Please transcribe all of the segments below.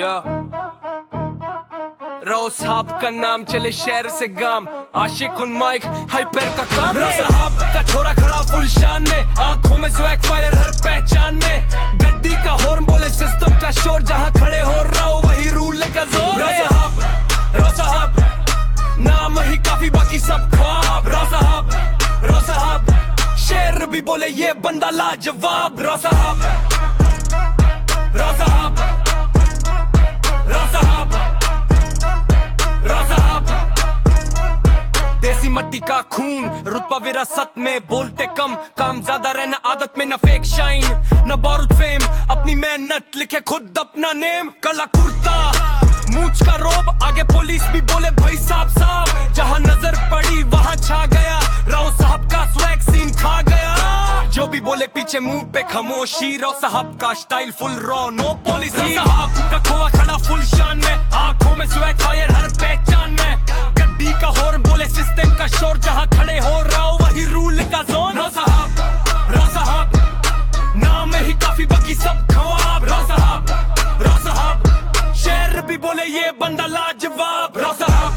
या रो साहब का नाम चले शहर से गाम, आशिक उन माइक हाइपर का काम। रो साहब का छोरा खड़ा फुल शान में, आंखों में स्वैग फायर हर पहचान में। गड्डी का हॉर्न बोले सिस्टम का शोर, जहां खड़े हो रहो वही रूल का जोर। रो साहब नाम ही काफी बाकी सब ख्वाब। रो साहब शेर भी बोले ये बंदा लाजवाब। रो साहब देसी मट्टी का खून, रुतबा विरासत में, बोलते कम काम ज्यादा, रहना आदत में, न फेक शाइन न बारूद फेम, अपनी मेहनत लिखे खुद अपना नेम। कला कुर्ता मूंछ का रोब, आगे पुलिस भी बोले भाई साहब साहब, जहां नजर पड़ी वहां छा गया। राव साहब का स्वैग सीन खा गया, जो भी बोले पीछे मुंह पे खामोशी। राव साहब का style full raw no policy. साहब का खोआ खड़ा फुल शान में, आंखों में स्वैग फायर हर पहचान में। गड्डी का हॉर्न बोले सिस्टम का शोर, जहां खड़े हो रहो वही रूल का जोन। रो साहब नाम ही काफी बाकी सब ख्वाब। रो साहब शेर भी बोले ये बंदा लाजवाब। रो साहब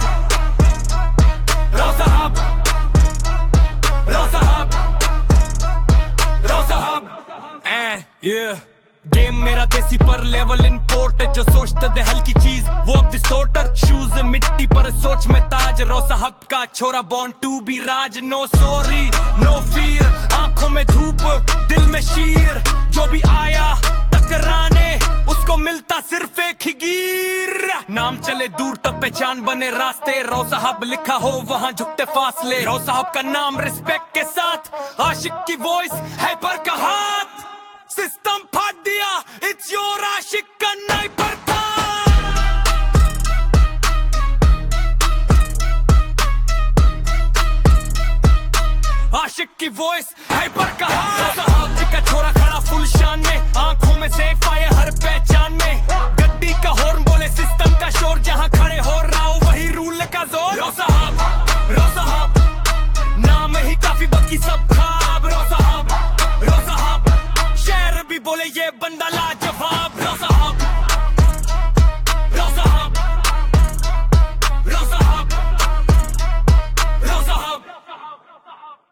गेम मेरा देसी पर लेवल इंपोर्ट है, जो सोचते थे हल्की चीज वो अब डिस्टॉर्टर। शूज मिट्टी पर सोच में ताज, रो साहब का छोरा बॉर्न टू बी राज। नो सॉरी नो फियर, आंखों में धूप दिल में शीर, जो भी आया टकराने उसको मिलता सिर्फ एक ही गिर। नाम चले दूर तब पहचान बने रास्ते, रो साहब लिखा हो वहां झुकते फासले। रो साहब का नाम रिस्पेक्ट के साथ, आशिक की वॉइस है पर का हाथ। सिस्टम फाड़ दिया, इट्स योर आशिक का नाइपर था। आशिक की वॉइस हाइपर का हाथ। साहब का छोरा खड़ा फुल शान में, आंखों में से फायर हर पहचान में। गड्डी का हॉर्न बोले सिस्टम का शोर, जहां खड़े हो रहो वही रूल का जोर। रो साहब नाम ही काफी बाकी सब ख्वाब। रो साहब शेर भी बोले ये बंदा लाजवाब। रो साहब